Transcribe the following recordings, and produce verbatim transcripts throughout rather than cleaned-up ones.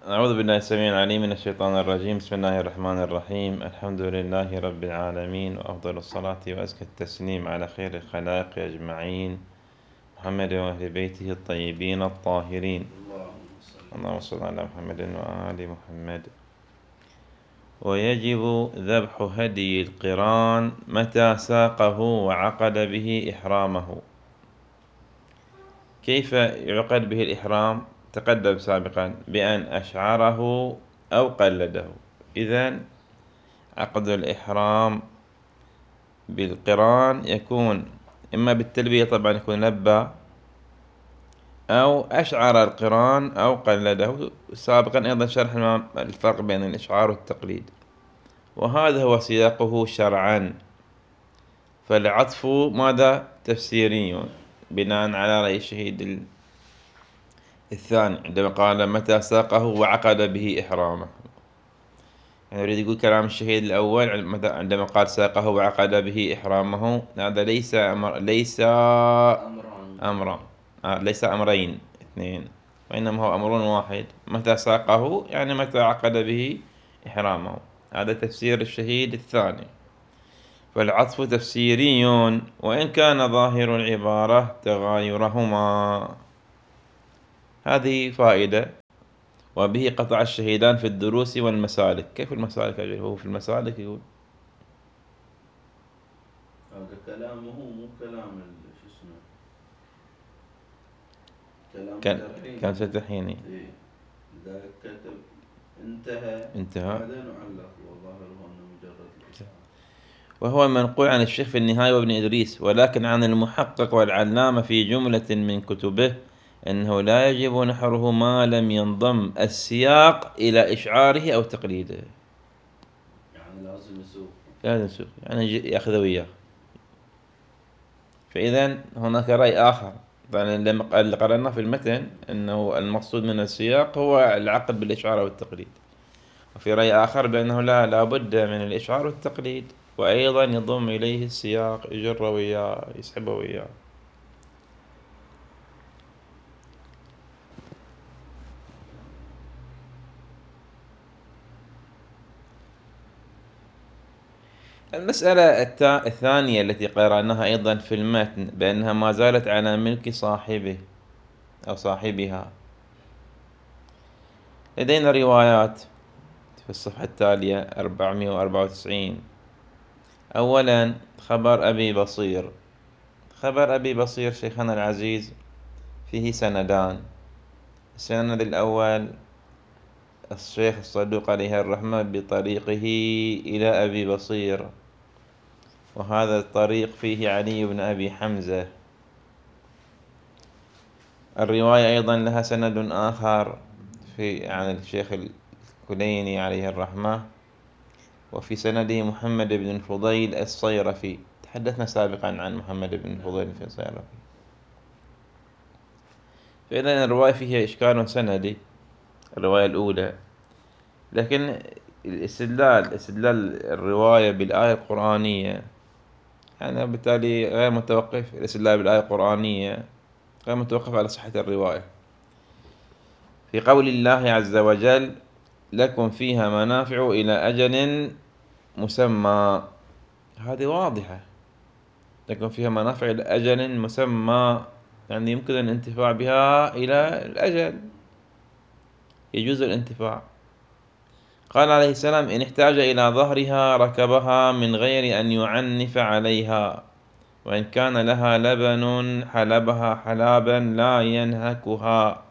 أعوذ بالله السميع العليم من الشيطان الرجيم. بسم الله الرحمن الرحيم. الحمد لله رب العالمين، وأفضل الصلاة وأزكى التسليم على خير الخلائق أجمعين، محمد وأهل بيته الطيبين الطاهرين. اللهم صل على محمد وآل محمد. ويجب ذبح هدي القران متى ساقه وعقد به إحرامه. كيف يعقد به الإحرام؟ تقدم سابقا بأن أشعره أو قلده. إذن عقد الإحرام بالقران يكون إما بالتلبية، طبعا يكون لبى، أو أشعر القران أو قلده. سابقا أيضا شرحنا الفرق بين الإشعار والتقليد، وهذا هو سياقه شرعا. فالعطف ماذا؟ تفسيري، بناء على رأي الشهيد الثاني عندما قال متى ساقه وعقد به إحرامه. يعني يريد يقول كلام الشهيد الأول عندما قال ساقه وعقد به إحرامه، هذا ليس أمر ليس أمرا آه ليس أمرين اثنين، وإنما هو أمر واحد. متى ساقه يعني متى عقد به إحرامه. هذا تفسير الشهيد الثاني. فالعطف تفسيري، وإن كان ظاهر العبارة تغايرهما. هذه فائدة. وبه قطع الشهيدان في الدروس والمسالك. كيف المسالك؟ هو في المسالك يقول هذا كلامه مو كلام شو اسمه، كلام كان الترحيم. كان ستحيني. إيه، لذلك كتب انتهى انتهى. بعدين علق وظاهره أنه مجرد الإسعاف. وهو منقول عن الشيخ في النهاية وابن إدريس، ولكن عن المحقق والعلامة في جملة من كتبه أنه لا يجب نحره ما لم ينضم السياق إلى إشعاره أو تقليده. يعني لازم يسوق. لازم يسوق، يعني يأخذ وياه. فإذا هناك رأي آخر. طبعا اللي قرأناه في المتن أنه المقصود من السياق هو العقد بالإشعار والتقليد، وفي رأي آخر بأنه لا لابد من الإشعار والتقليد، وأيضا يضم إليه السياق، يجر وياه، يسحب وياه. المسألة الثانية التي قرأناها أيضا في المتن بأنها ما زالت على ملك صاحبه أو صاحبها. لدينا روايات في الصفحة التالية أربعمائة وأربعة وتسعين. أولا خبر أبي بصير. خبر أبي بصير شيخنا العزيز فيه سندان. السند الأول الشيخ الصدوق عليه الرحمة بطريقه إلى أبي بصير، وهذا الطريق فيه علي بن أبي حمزة. الرواية أيضا لها سند آخر في عن الشيخ الكليني عليه الرحمة، وفي سنده محمد بن الفضيل الصيرفي. تحدثنا سابقا عن محمد بن الفضيل في الصيرفي. فإذا الرواية فيها إشكال سندي، الرواية الأولى. لكن الاستدلال استدلال الرواية بالآية القرآنية، يعني بالتالي غير متوقف. الاستدلال بالآية القرآنية غير متوقف على صحة الرواية. في قول الله عز وجل لكم فيها منافع إلى أجل مسمى، هذه واضحة. لكم فيها منافع إلى أجل مسمى، يعني يمكن الانتفاع بها إلى الأجل، يجوز الانتفاع. قال عليه السلام إن احتاج إلى ظهرها ركبها من غير أن يعنف عليها، وإن كان لها لبن حلبها حلابا لا ينهكها.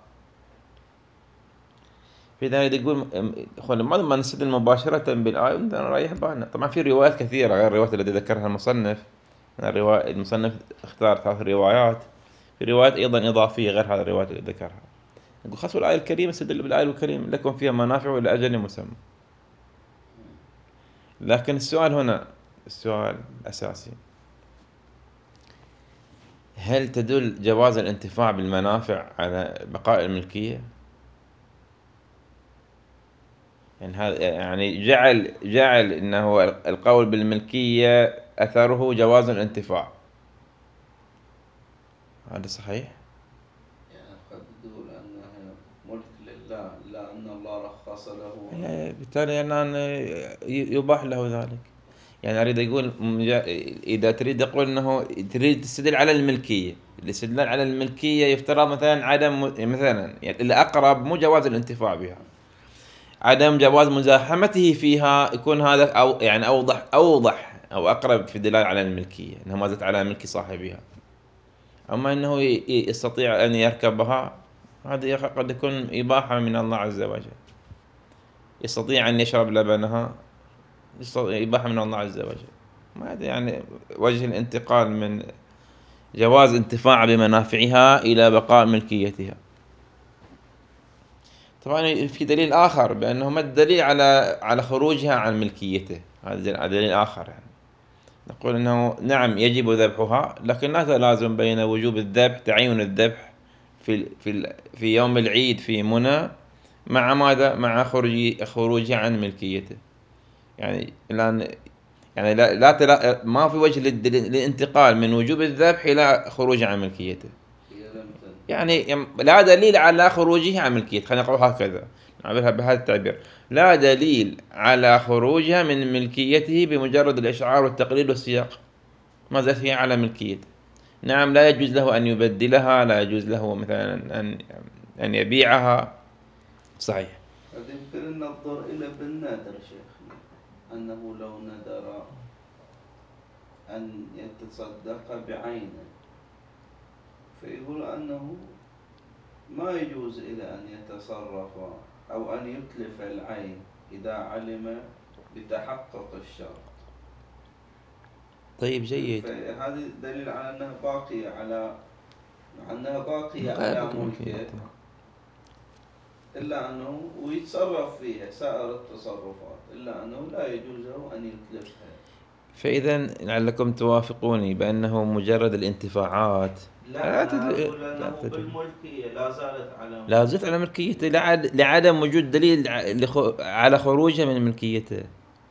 في ذلك يقول ما نستدل مباشرة بالآية نريح بالنا. طبعا في روايات كثيرة غير الروايات التي ذكرها المصنف. الرواية المصنف اختار ثلاث روايات، في روايات أيضا إضافية غير هذه الروايات التي ذكرها. يقول خاصة الآية الكريمة استدل بالآية الكريمة لكم فيها منافع إلى أجل مسمى. لكن السؤال هنا، السؤال الأساسي، هل تدل جواز الانتفاع بالمنافع على بقاء الملكية؟ يعني هذا يعني جعل جعل انه القول بالملكية اثره جواز الانتفاع، هذا صحيح؟ يعني قد تقول أنها ملك لله، لا أن الله رخص له أن. لا، بالتالي أن يباح له ذلك. يعني أريد أقول مجا- إذا تريد أقول أنه تريد تستدل على الملكية، الاستدلال على الملكية يفترض مثلا عدم، مثلا يعني الأقرب مو جواز الانتفاع بها، عدم جواز مزاحمته فيها، يكون هذا أو يعني أوضح أوضح أو أقرب في الدلالة على الملكية، أنها ما زالت على ملك صاحبها. أما أنه ي- يستطيع أن يركبها، هذا قد يكون إباحة من الله عز وجل. يستطيع أن يشرب لبنها، يستطيع إباحة من الله عز وجل. ما هذا يعني وجه الانتقال من جواز انتفاع بمنافعها إلى بقاء ملكيتها. طبعا في دليل آخر بأنه ما الدليل على على خروجها عن ملكيته، هذا دليل آخر. يعني نقول أنه نعم يجب ذبحها، لكن لا تلازم بين وجوب الذبح، تعين الذبح في في في يوم العيد في منى، مع ماذا؟ مع خروج خروجها عن ملكيته. يعني الآن يعني لا, لا تلا ما في وجه للد- للانتقال من وجوب الذبح إلى خروج عن ملكيته. هي لم تنتقل. يعني يم- لا دليل على خروجه عن ملكيته، خلينا نقول هكذا، نعبرها بهذا التعبير. لا دليل على خروجها من ملكيته بمجرد الإشعار والتقليد والسياق، ما زالت هي على ملكيته. نعم لا يجوز له أن يبدلها، لا يجوز له مثلا أن أن يبيعها. صحيح. قد يمكن أن ننظر إلى بالنذر شيخنا، أنه لو نذر أن يتصدق بعينه، فيقول أنه ما يجوز إلى أن يتصرف أو أن يتلف العين إذا علم بتحقق الشرط. طيب جيد. فهذا دليل على أنها باقية على، مع أنها باقية لا على بد من ملكه، ملكيته. إلا أنه ويتصرف فيها سائر التصرفات، إلا أنه لا يجوز له أن يتلفها. فإذا لعلكم توافقوني بأنه مجرد الانتفاعات لا، لا أنا تدل أقول لا أنه تدل بالملكية لا زالت على لا زلت على ملكيته. ملكيته، لعد- لعدم وجود دليل ع- لخ- على خروجه من ملكيته.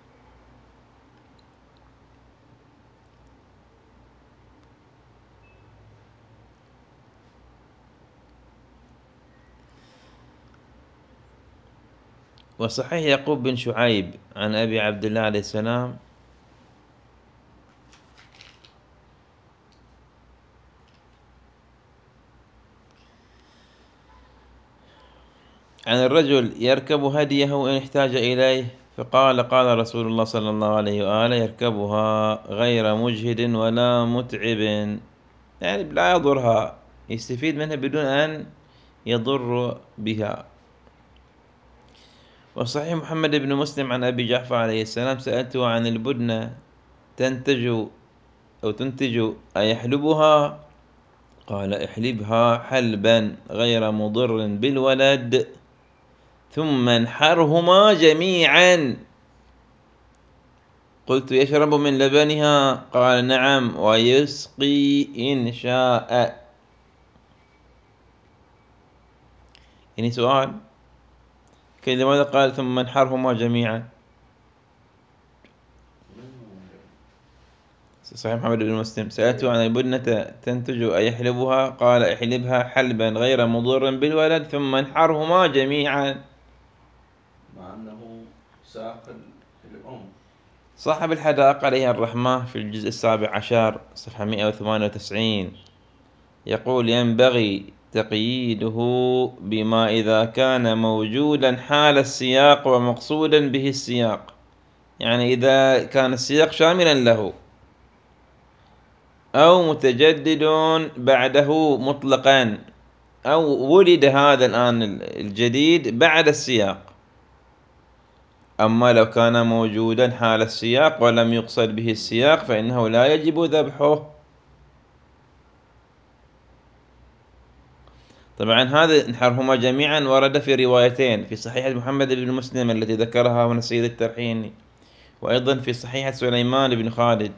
وصحيح يعقوب بن شعيب عن أبي عبد الله عليه السلام عن الرجل يركب هديه إن احتاج إليه، فقال قال رسول الله صلى الله عليه وآله: يركبها غير مجهد ولا متعب، يعني لا يضرها، يستفيد منها بدون أن يضر بها. وصحيح محمد بن مسلم عن أبي جعفر عليه السلام: سألته عن البدنة تنتج أو تنتج أيحلبها؟ قال: احلبها حلبا غير مضر بالولد، ثم انحرهما جميعا. قلت: يشرب من لبنها؟ قال: نعم، ويسقي إن شاء. يعني سؤال، كي لماذا قال ثم انحرهما جميعا؟ من هو؟ صحيح محمد بن مسلم: سألته عن البدنة تنتج أيحلبها؟ قال: احلبها حلبا غير مضر بالولد، ثم انحرهما جميعا. مع أنه ساق الأم. صاحب الحدائق عليه الرحمة في الجزء السابع عشر صفحة مئة وثمانية وتسعين يقول: ينبغي تقييده بما إذا كان موجودا حال السياق ومقصودا به السياق، يعني إذا كان السياق شاملا له، أو متجدد بعده مطلقا، أو ولد هذا الآن الجديد بعد السياق. أما لو كان موجودا حال السياق ولم يقصد به السياق فإنه لا يجب ذبحه. طبعا هذا انحرهما جميعا ورد في روايتين: في صحيح محمد بن مسلم التي ذكرها هنا السيد الترحيني، وأيضا في صحيح سليمان بن خالد.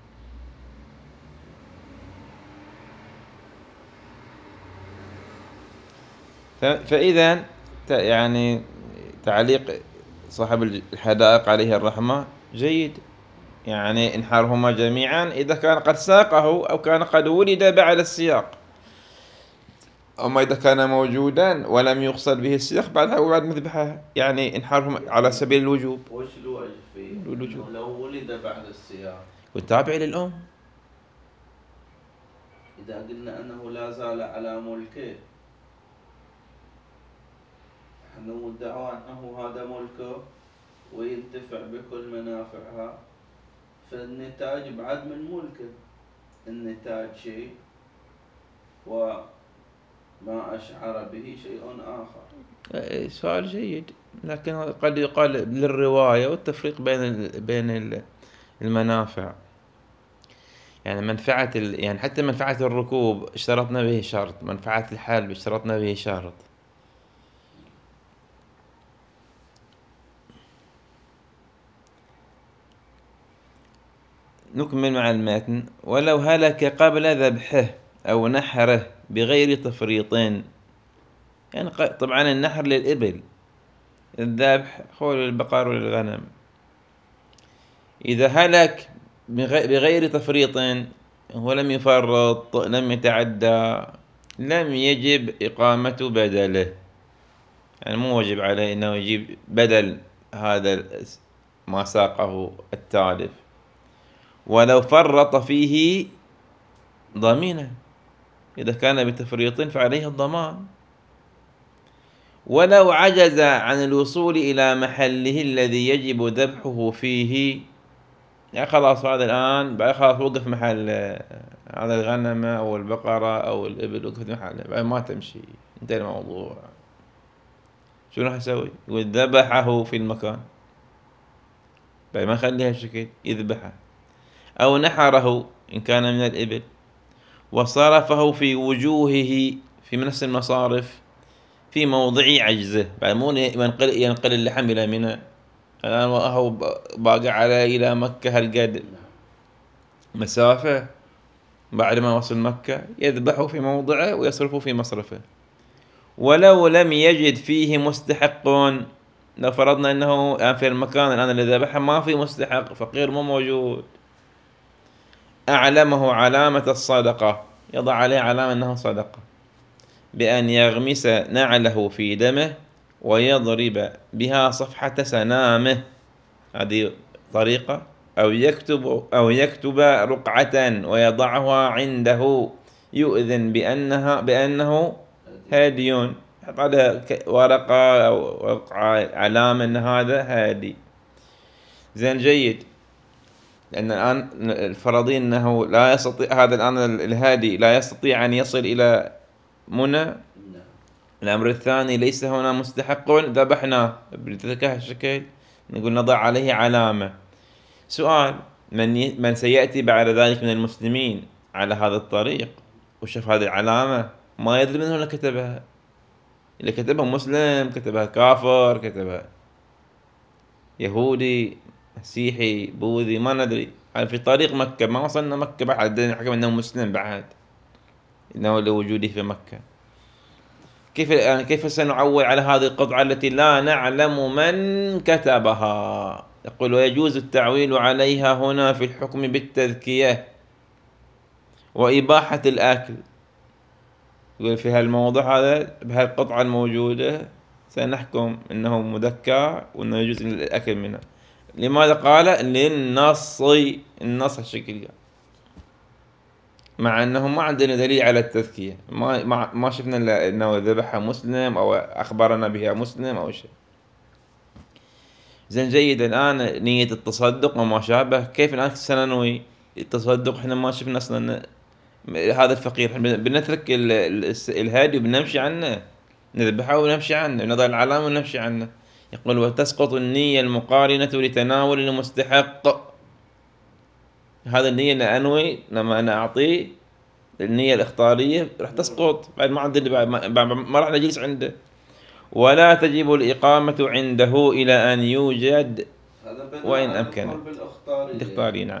فإذا يعني تعليق صاحب الحدائق عليه الرحمة جيد، يعني انحارهما جميعا إذا كان قد ساقه أو كان قد ولد بعد السياق. أما إذا كان موجودا ولم يقصد به السياق بعدها وبعد نذبحه، يعني انحرف على يعني سبيل الوجوب. وش الوجه فيه الوجوب انه لو ولد بعد السياق والتابع للأم. اذا قلنا انه لا زال على ملكه، احنا مدعوا انه هذا ملكه وينتفع بكل منافعها، فالنتاج بعد من ملكه، النتاج شيء وما أشعر به شيء آخر. آه، سؤال جيد، لكن قد يقال للرواية والتفريق بين ال- بين ال- المنافع. يعني منفعة ال... يعني حتى منفعة الركوب اشترطنا به شرط، منفعة الحلب اشترطنا به شرط. نكمل مع المتن. ولو هلك قبل ذبحه أو نحره بغير تفريط، يعني طبعا النحر للإبل، الذبح هو للبقر وللغنم. إذا هلك بغير تفريط، هو لم يفرط لم يتعدى، لم يجب إقامة بدله، يعني مو واجب عليه أنه يجيب بدل هذا ما ساقه التالف. ولو فرط فيه ضمينه، إذا كان بتفريط فعليه الضمان. ولو عجز عن الوصول إلى محله الذي يجب ذبحه فيه، يعني خلاص هذا الآن بعد خلاص وقف محل هذا الغنمة أو البقرة أو الإبل، وقفت محله بعد ما تمشي، انتهى الموضوع، شنو راح يسوي؟ يقول ذبحه في المكان، بعد ما يخليها شكل يذبحه. أو نحره إن كان من الإبل وصرفه في وجوهه في نفس المصارف في موضع عجزه، بعد مو ينقل ينقل اللحم إلى منى، الآن هو باقي على إلى مكة هالقد مسافة، بعد ما وصل مكة يذبحه في موضعه ويصرفه في مصرفه. ولو لم يجد فيه مستحق، لو فرضنا أنه في المكان الآن اللي ذبحه ما في مستحق، فقير مو موجود، أعلمه علامة الصدقة، يضع عليه علامة أنه صدقة، بأن يغمس نعله في دمه ويضرب بها صفحة سنامه، هذه طريقة. أو يكتب أو يكتب رقعة ويضعها عنده يؤذن بأنها بأنه هادي، يحط عليها ورقة أو رقعة علامة أن هذا هادي. زين جيد. لأن الآن الفرضين أنه لا يستطيع هذا الآن الهادي لا يستطيع أن يصل إلى منى. الأمر الثاني ليس هنا مستحق ذبحناه بتلك الشكل، نقول نضع عليه علامة. سؤال: من ي... من سيأتي بعد ذلك من المسلمين على هذا الطريق وشاف هذه العلامة ما يدري من هنا كتبها، اللي كتبها مسلم، كتبها كافر، كتبها يهودي مسيحي بوذي ما ندري، في طريق مكة ما وصلنا مكة بعد حكم أنه مسلم بعد أنه لوجوده في مكة. كيف يعني كيف سنعول على هذه القطعة التي لا نعلم من كتبها؟ يقول: ويجوز التعويل عليها هنا في الحكم بالتذكية وإباحة الأكل. يقول في هالموضوع هذا بهالقطعة الموجودة سنحكم أنه مذكى وأنه يجوز الأكل منه. لماذا؟ قال للنص، النص الشكل، مع أنه ما عندنا دليل على التذكية، ما ما, ما شفنا أنه ذبحها مسلم أو أخبرنا بها مسلم أو شيء. زين جيد. الآن نية التصدق وما شابه، كيف الآن سننوي التصدق احنا ما شفنا أصلا هذا الفقير؟ بنترك الهادي وبنمشي عنه، نذبحه ونمشي عنه، نضع العلامة ونمشي عنه. يقول: وتسقط النية المقارنة لتناول المستحق. هذا النية اللي أنوي لما أنا أعطيه النية الإخطارية راح تسقط، بعد ما عندي بعد ما, بعد ما راح نجلس عنده. ولا تجب الإقامة عنده إلى أن يوجد هذا بناء وإن على أمكنت. القول بالاختارية الاختياري يعني. نعم.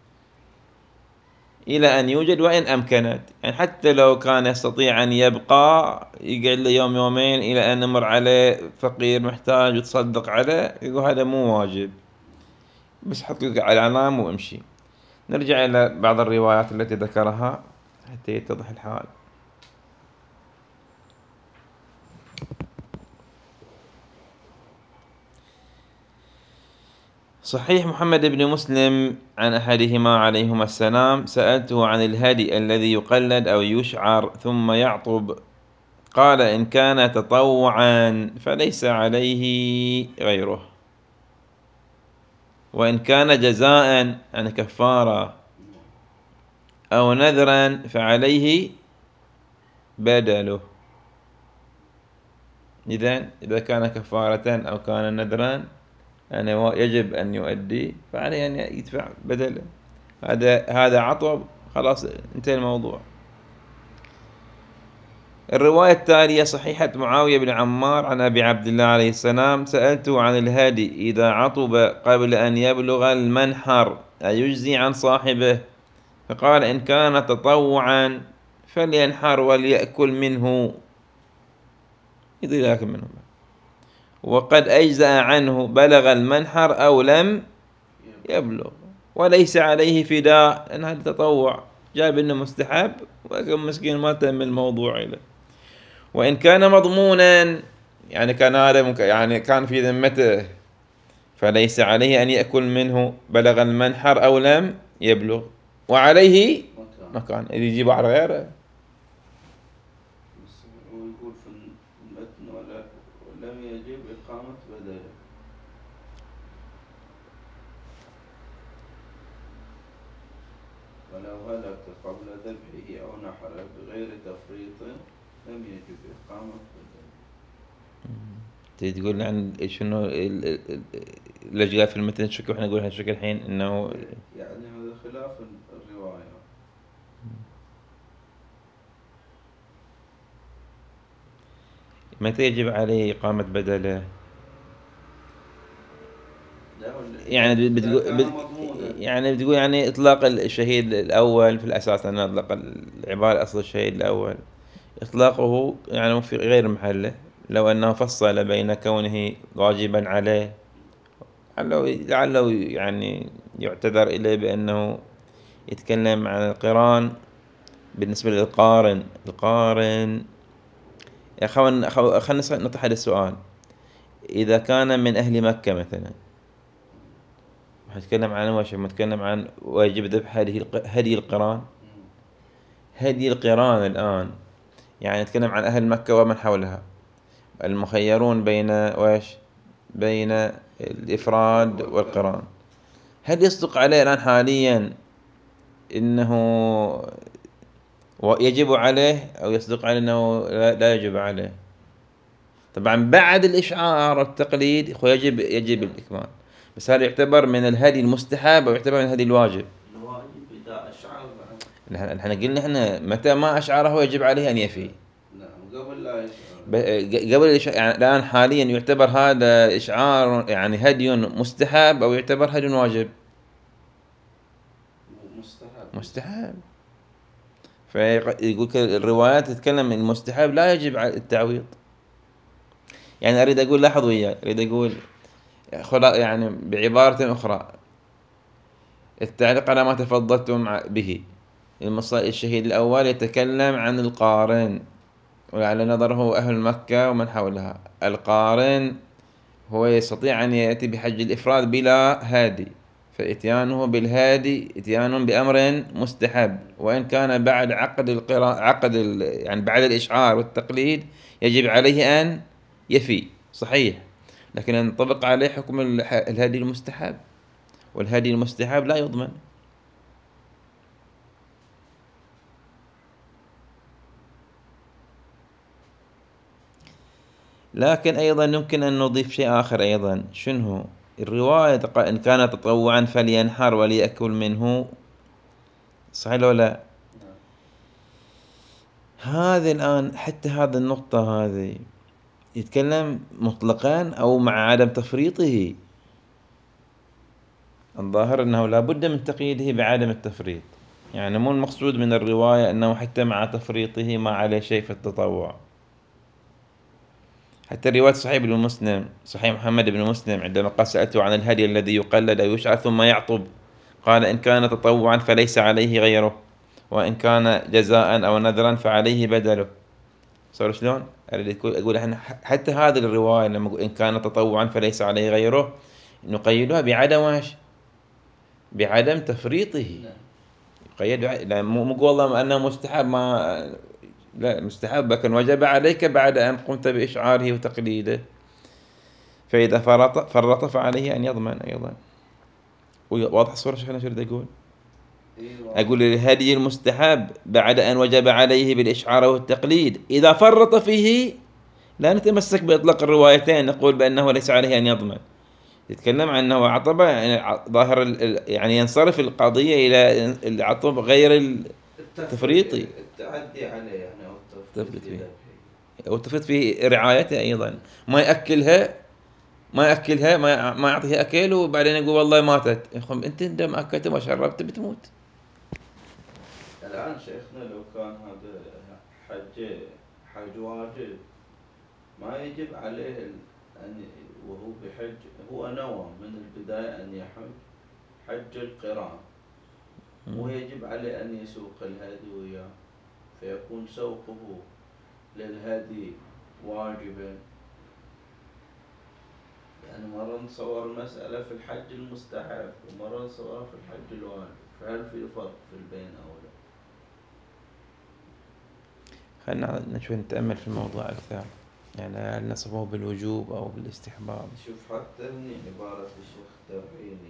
إلى أن يوجد وإن أمكنت، يعني حتى لو كان يستطيع أن يبقى يقعد له يوم يومين إلى أن يمر عليه فقير محتاج وتصدق عليه، يقول هذا مو واجب، بس حط لك على العلامة وامشي. نرجع إلى بعض الروايات التي ذكرها حتى يتضح الحال. صحيح محمد بن مسلم عن أحدهما عليهما السلام: سألته عن الهدي الذي يقلد أو يشعر ثم يعطب، قال: إن كان تطوعا فليس عليه غيره، وإن كان جزاء يعني كفارة أو نذرا فعليه بدله. إذن إذا كان كفارة أو كان نذرا يعني يجب أن يؤدي، فعليه أن يدفع بدله. هذا هذا عطب، خلاص انتهى الموضوع. الرواية التالية صحيحة معاوية بن عمار عن أبي عبد الله عليه السلام: سألته عن الهدي إذا عطب قبل أن يبلغ المنحر أيجزي عن صاحبه؟ فقال: إن كان تطوعا فلينحر وليأكل منه، يقدر يأكل منه، وقد أجزأ عنه بلغ المنحر أو لم يبلغ، وليس عليه فداء، لأن هذا تطوع، جاب إنه مستحب وكم مسكين ما تم الموضوع إليه. وإن كان مضمونا يعني كان هذا يعني كان في ذمته، فليس عليه أن يأكل منه بلغ المنحر أو لم يبلغ، وعليه مكان. مكان اللي يجيبه على غيره. بس هو يقول في المتن ولا ولم يجب إقامة بدله، ولو هلك قبل ذبحه أو نحره بغير تفريط لم يجب إقامة بدله. تقول عن شنو ال- ال- ال- ليش قال في المتن الشك، واحنا نقول هالشك الحين انه يعني هذا خلاف الرواية. متى يجب عليه إقامة بدله؟ لا ولا إذا يعني إذا بتقول كان بت مضمونا. يعني بتقول يعني إطلاق الشهيد الأول في الأساس، أن إطلاق العبارة أصل الشهيد الأول إطلاقه يعني في غير محله، لو أنه فصل بين كونه واجبا عليه، لعله لعله يعني يعتذر إليه بأنه يتكلم عن القران بالنسبة للقارن. القارن يا أخوان، خلينا نطرح هذا السؤال: إذا كان من أهل مكة مثلا، نتكلم عن وش نتكلم عن واجب ذبح هذه هدي القران. هدي القران الآن يعني نتكلم عن أهل مكة ومن حولها، المخيرون بين وش بين الإفراد والقران. هل يصدق عليه الآن حاليا إنه يجب عليه، أو يصدق عليه أنه لا يجب عليه؟ طبعا بعد الإشعار والتقليد يجب يجب الإكمال، بس هذا يعتبر من الهدي المستحب أو يعتبر من الهدي الواجب؟ الواجب إذا أشعر بعد. احنا قلنا احنا متى ما أشعره يجب عليه أن يفي. نعم قبل لا يشعر. قبل الإشعار يعني الآن حاليا يعتبر هذا إشعار يعني هدي مستحب أو يعتبر هدي واجب؟ مستحب. مستحب. فيقول الروايات تتكلم من المستحب لا يجب التعويض. يعني أريد أقول، لاحظ وياي، أريد أقول يعني بعبارة أخرى، التعليق على ما تفضلتم به، الشهيد الأول يتكلم عن القارن، ولعل نظره أهل مكة ومن حولها. القارن هو يستطيع أن يأتي بحج الإفراد بلا هادي، فإتيانه بالهادي إتيان بأمر مستحب، وإن كان بعد عقد القراء عقد يعني بعد الإشعار والتقليد يجب عليه أن يفي، صحيح، لكن ينطبق عليه حكم الهدي المستحب، والهدي المستحب لا يضمن. لكن أيضا يمكن أن نضيف شيء آخر أيضا، شنو الرواية إن كان تطوعا فلينحر وليأكل منه، صحيح ولا لا؟ نعم. هذه الآن حتى هذه النقطة هذه يتكلم مطلقا أو مع عدم تفريطه؟ الظاهر أنه لا بد من تقييده بعدم التفريط، يعني مو المقصود من الرواية أنه حتى مع تفريطه ما عليه شيء في التطوع. حتى الرواية صحيح ابن مسلم، صحيح محمد بن مسلم، عندما قال: سألته عن الهدي الذي يقلد أو يشعر ثم يعطب، قال: إن كان تطوعا فليس عليه غيره، وإن كان جزاء أو نذرا فعليه بدله. صار شلون؟ أريد أقول إحنا حتى هذه الرواية لما أقول إن كان تطوعا فليس عليه غيره، نقيدها بعدم واش بعدم تفريطه. نعم. يقيد لا مو مو والله أنه مستحب ما لا مستحب لكن وجب عليك بعد أن قمت بإشعاره وتقليده. فإذا فرط فرط فعليه أن يضمن أيضا. واضح الصورة شيخنا شو أقول؟ اي واضح. أقول الهدي المستحب بعد أن وجب عليه بالإشعار والتقليد، إذا فرط فيه لا نتمسك بإطلاق الروايتين نقول بأنه ليس عليه أن يضمن. يتكلم عن أنه عطب يعني ظاهر يعني ينصرف القضية إلى العطب غير التفريط، التفريطي. التعدي عليه يعني، او التفريط التفريط في فيه ذبحه. أو التفريط في رعايته أيضا. ما يأكلها ما يأكلها ما ما يعطيها أكل وبعدين يقول والله ماتت. يا أخي أنت دم أكلت وما شربت بتموت. الآن شيخنا لو كان هذا حج حج واجب، ما يجب عليه ال- أن وهو بحج، هو نوى من البداية أن يحج حج القران، مو يجب عليه أن يسوق الهدي وياه، فيكون سوقه للهدي واجبا. يعني مرة نصور المسألة في الحج المستحب ومرة نصورها في الحج الواجب، فهل في فرق في البين أو لا؟ خلنا شوي نتأمل في الموضوع أكثر، يعني هل نصفه بالوجوب أو بالاستحباب. شوف حتى هني عبارة الشيخ ترحيني،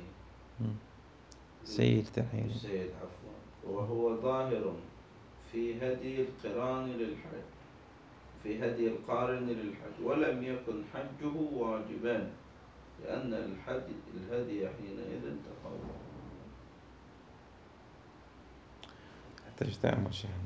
سيد تحيني. السيد عفوا، وهو ظاهر في هدي القران للحج، في هدي القارن للحج، ولم يكن حجه واجبا، لأن الهدي, الهدي حينئذ تطوع. حتى تأمل شيخنا.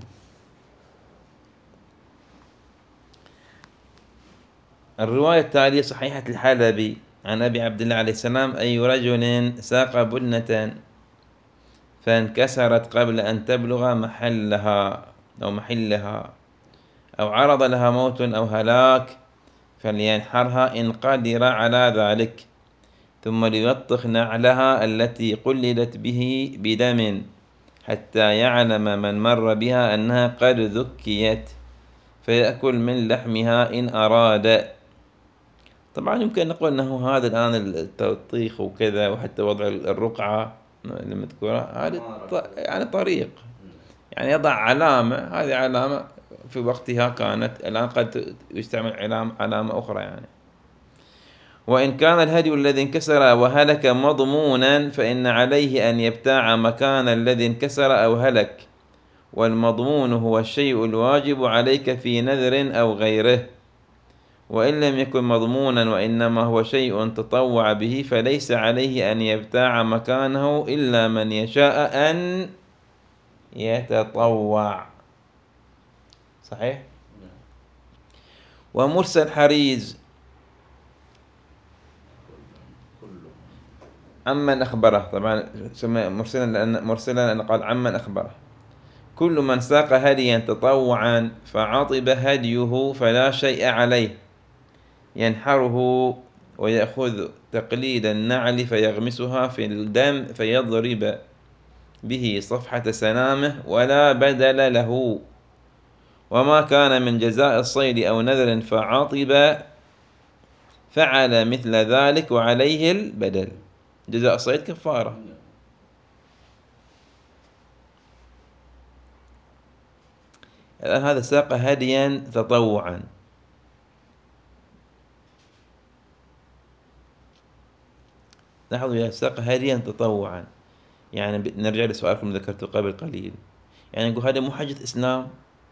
الرواية التالية صحيحة الحلبي عن أبي عبد الله عليه السلام: أي رجل ساق بنة فانكسرت قبل أن تبلغ محلها أو محلها أو عرض لها موت أو هلاك فلينحرها إن قدر على ذلك، ثم ليلطخ نعلها التي قلدت به بدم حتى يعلم من مر بها أنها قد ذكيت، فيأكل من لحمها إن أراد. طبعا يمكن نقول أنه هذا الآن التلطيخ وكذا وحتى وضع الرقعة المذكورة هذه يعني طريق، يعني يضع علامة، هذه علامة في وقتها كانت، الآن قد يستعمل علامة علامة أخرى يعني. وإن كان الهدي الذي انكسر وهلك مضمونا فإن عليه أن يبتاع مكان الذي انكسر أو هلك، والمضمون هو الشيء الواجب عليك في نذر أو غيره. وإن لم يكن مضمونا وإنما هو شيء تطوع به فليس عليه أن يبتاع مكانه إلا من يشاء أن يتطوع. صحيح؟ ومرسل حريز عمن أخبره، طبعا سمي مرسلا لأن مرسلا لأن قال عمن أخبره: كل من ساق هديا تطوعا فعطب هديه فلا شيء عليه، ينحره ويأخذ تقليد النعل فيغمسها في الدم فيضرب به صفحة سنامه ولا بدل له. وما كان من جزاء الصيد أو نذر فعطب فعل مثل ذلك وعليه البدل. جزاء الصيد كفارة. الآن هذا ساق هديا تطوعا، لاحظوا يا ساق هديا تطوعا، يعني نرجع لسؤالكم ذكرته قبل قليل، يعني نقول هذا مو حجة إسلام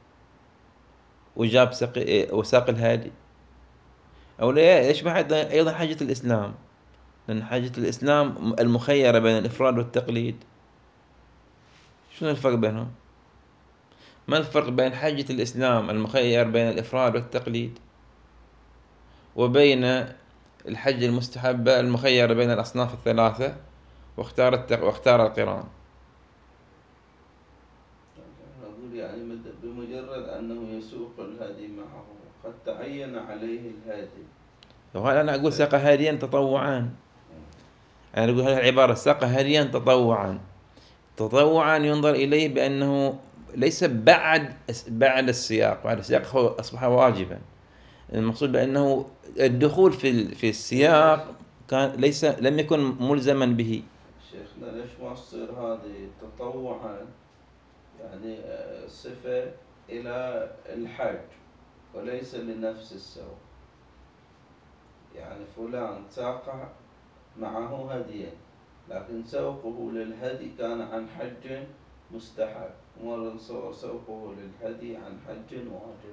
وجاب ساق وساق الهادي، أو لا يشبه أيضا حجة الإسلام، لأن حجة الإسلام المخيرة بين الإفراد والتقليد. شنو الفرق بينهم؟ ما الفرق بين حجة الإسلام المخير بين الإفراد والتقليد وبين الحج المستحبة المخيرة بين الأصناف الثلاثة واختار التق... واختار القران؟ أقول يعني بمجرد أنه يسوق الهدي معه قد تعين عليه الهادي. وهذا أنا أقول ساق هديا تطوعا، أنا أقول هذه العبارة ساق هديا تطوعا. تطوعا ينظر إليه بأنه ليس بعد بعد السياق، بعد السياق أصبح واجبا. المقصود بأنه الدخول في في السياق كان ليس لم يكن ملزما به. شيخنا ليش ما تصير هذه تطوعا، يعني آه، صفة إلى الحج وليس لنفس السوق؟ يعني فلان ساق معه هديا، لكن سوقه للهدي كان عن حج مستحب، ومرة سوقه للهدي عن حج واجب.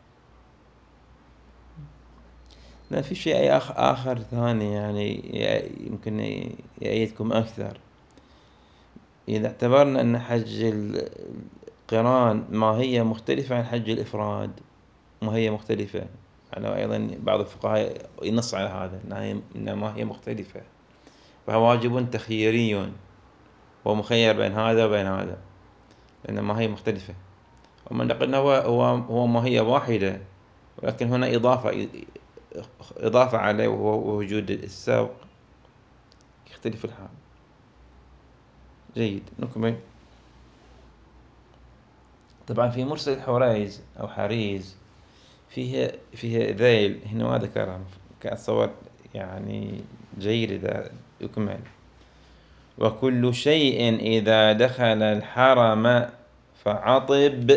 لا، في شيء آخ- آخر ثاني يعني ي- يمكن يأيدكم أكثر. إذا اعتبرنا أن حج القران ماهية مختلفة عن حج الإفراد، ماهية مختلفة، على أيضا بعض الفقهاء ينص على هذا أنها ماهية مختلفة، فهو واجب تخييري، هو مخير بين هذا وبين هذا، لأن ماهية مختلفة. ومن نقل أنه هو هو هو ماهية واحدة، ولكن هنا إضافة إضافة عليه، وهو وجود السوق، يختلف الحال. جيد، نكمل. طبعا في مرسل حريز أو حريز فيه فيه ذيل، هنا ما ذكرها، كأتصور يعني جيد إذا يكمل. وكل شيء إذا دخل الحرم فعطب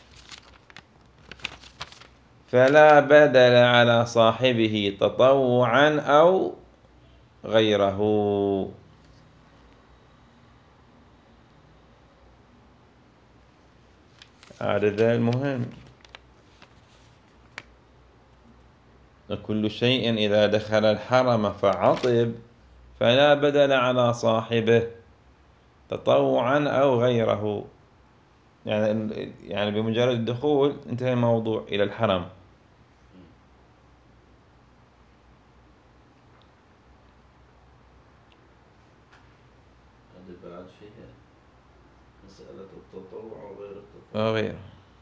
فلا بدل على صاحبه تطوعا أو غيره. هذا المهم. وكل شيء إذا دخل الحرم فعطب فلا بدل على صاحبه تطوعا أو غيره. يعني يعني بمجرد الدخول انتهى الموضوع إلى الحرم. هذه بعد فيها مسألة التطوع وغير التطوع. وغيره.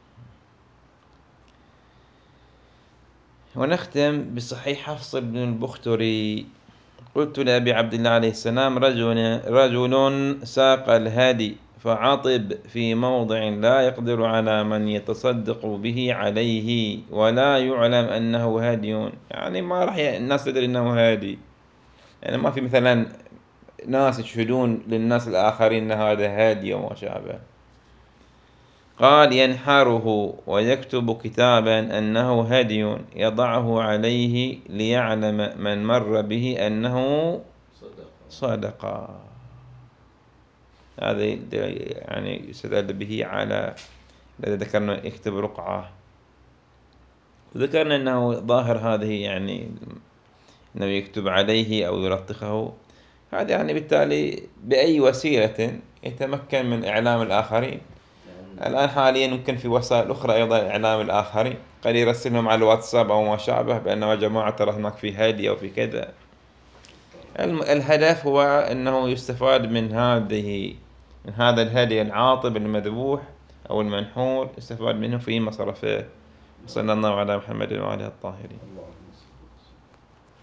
ونختم بصحيح حفص بن البختري. قلت لأبي عبد الله عليه السلام: رجل, رجل ساق الهادي فعطب في موضع لا يقدر على من يتصدق به عليه ولا يعلم أنه هادي. يعني ما راح الناس تدري أنه هادي، يعني ما في مثلا ناس يشهدون للناس الآخرين أن هذا هادي وما شابه. قال: ينحره ويكتب كتابا أنه هدي يضعه عليه ليعلم من مر به أنه صدقة. صدقة. هذا يعني يستدل به على الذي ذكرنا يكتب رقعة. ذكرنا أنه ظاهر هذه يعني أنه يكتب عليه أو يلطخه، هذا يعني بالتالي بأي وسيلة يتمكن من إعلام الآخرين. يعني الآن حاليا يمكن في وسائل أخرى أيضا إعلام الآخرين، قد يرسلهم على الواتساب أو ما شابه بأنه يا جماعة ترى هناك في هادي أو في كذا. الهدف هو أنه يستفاد من هذه من هذا الهدي العاطب المذبوح أو المنحور، يستفاد منه في مصرفه. صلى الله على محمد وعلى الطاهرين. اللهم